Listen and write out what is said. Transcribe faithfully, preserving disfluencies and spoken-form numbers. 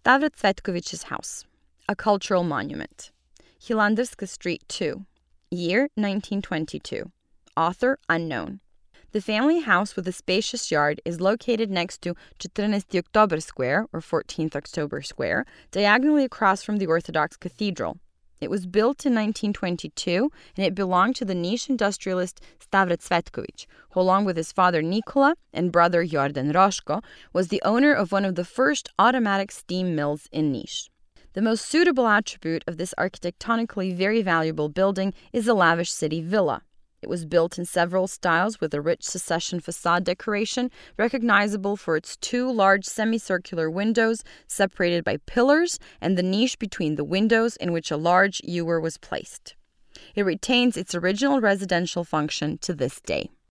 Stavra Cvetković's house, a cultural monument. Hilandarska Street two, year nineteen twenty-two. Author unknown. The family house with a spacious yard is located next to fourteenth October Square, or fourteenth October Square, diagonally across from the Orthodox Cathedral. It was built in nineteen twenty-two, and it belonged to the Niš industrialist Stavra Cvetković, who along with his father Nikola and brother Jordan Roško, was the owner of one of the first automatic steam mills in Niš. The most suitable attribute of this architectonically very valuable building is a lavish city villa. It was built in several styles with a rich secession facade decoration, recognizable for its two large semicircular windows separated by pillars and the niche between the windows in which a large ewer was placed. It retains its original residential function to this day.